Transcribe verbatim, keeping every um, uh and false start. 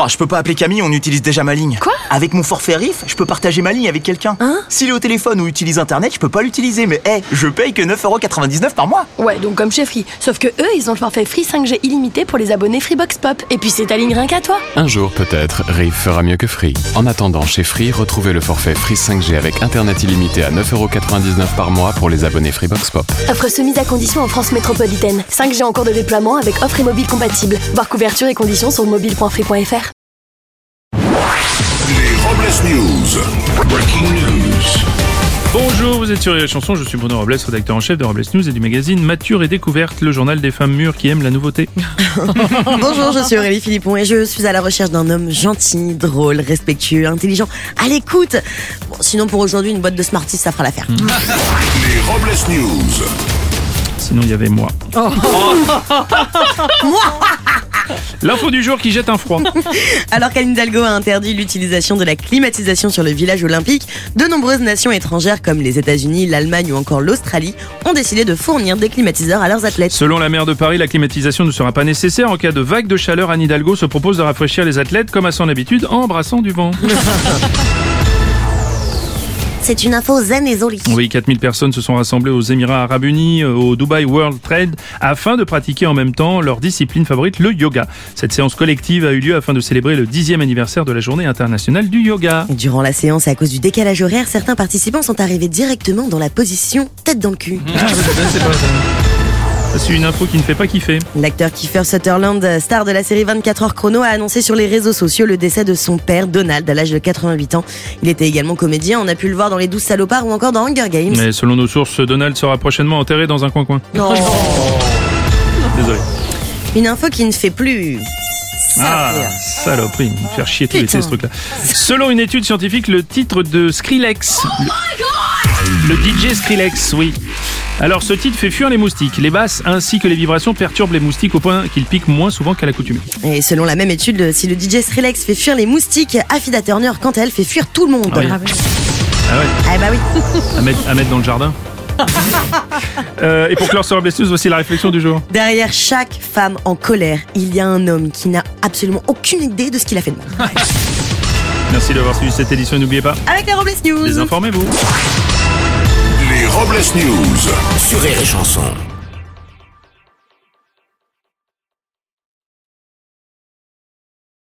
Oh, je peux pas appeler Camille, on utilise déjà ma ligne. Quoi? Avec mon forfait Riff, je peux partager ma ligne avec quelqu'un. Hein? S'il est au téléphone ou utilise internet, je peux pas l'utiliser. Mais hé, hey, je paye que neuf euros quatre-vingt-dix-neuf par mois. Ouais, donc comme chez Free. Sauf que eux, ils ont le forfait Free cinq G illimité pour les abonnés Freebox Pop. Et puis c'est ta ligne rien qu'à toi. Un jour peut-être, Riff fera mieux que Free. En attendant, chez Free, retrouvez le forfait Free cinq G avec internet illimité à neuf euros quatre-vingt-dix-neuf par mois pour les abonnés Freebox Pop. Offre soumise à condition en France métropolitaine. cinq G en cours de déploiement avec offre et mobile compatible. Voir couverture et conditions sur mobile point free point f r. Les Robles News. Breaking news. Bonjour, vous êtes sur les chansons, je suis Bruno Robles, rédacteur en chef de Robles News et du magazine Mature et Découverte, le journal des femmes mûres qui aiment la nouveauté. Bonjour, je suis Aurélie Philippon et je suis à la recherche d'un homme gentil, drôle, respectueux, intelligent, à l'écoute. Bon, sinon pour aujourd'hui, une boîte de Smarties, ça fera l'affaire. Les Robles News. Sinon, il y avait moi. Oh. Moi. L'info du jour qui jette un froid. Alors qu'Anne Hidalgo a interdit l'utilisation de la climatisation sur le village olympique, de nombreuses nations étrangères comme les États-Unis, l'Allemagne ou encore l'Australie ont décidé de fournir des climatiseurs à leurs athlètes. Selon la maire de Paris, la climatisation ne sera pas nécessaire. En cas de vague de chaleur, Anne Hidalgo se propose de rafraîchir les athlètes comme à son habitude en embrassant du vent. C'est une info zen et jolie. Oui, quatre mille personnes se sont rassemblées aux Émirats Arabes Unis, au Dubai World Trade, afin de pratiquer en même temps leur discipline favorite, le yoga. Cette séance collective a eu lieu afin de célébrer le dixième anniversaire de la journée internationale du yoga. Durant la séance, à cause du décalage horaire, certains participants sont arrivés directement dans la position tête dans le cul. Ah, c'est pas ça. C'est une info qui ne fait pas kiffer. L'acteur Kiefer Sutherland, star de la série vingt-quatre heures chrono, a annoncé sur les réseaux sociaux le décès de son père, Donald, à l'âge de quatre-vingt-huit ans. Il était également comédien, on a pu le voir dans Les douze salopards ou encore dans Hunger Games. Mais selon nos sources, Donald sera prochainement enterré dans un coin-coin. Non. Désolé. Une info qui ne fait plus... Ah, saloperie, me faire chier tous l'été ce truc-là. Selon une étude scientifique, le titre de Skrillex, le, le D J Skrillex, oui. Alors ce titre fait fuir les moustiques. Les basses ainsi que les vibrations perturbent les moustiques au point qu'ils piquent moins souvent qu'à l'accoutumée. Et selon la même étude, si le D J Skrillex fait fuir les moustiques, Affida Turner, quant à elle, fait fuir tout le monde. Ah, oui. ah ouais. Ah bah oui. À mettre, à mettre dans le jardin. euh, et pour clore sur Robles News, voici la réflexion du jour. Derrière chaque femme en colère, il y a un homme qui n'a absolument aucune idée de ce qu'il a fait de mal. Merci d'avoir suivi cette édition. N'oubliez pas, avec les Robles News, désinformez-vous. Les Robles News sur Rire et Chanson.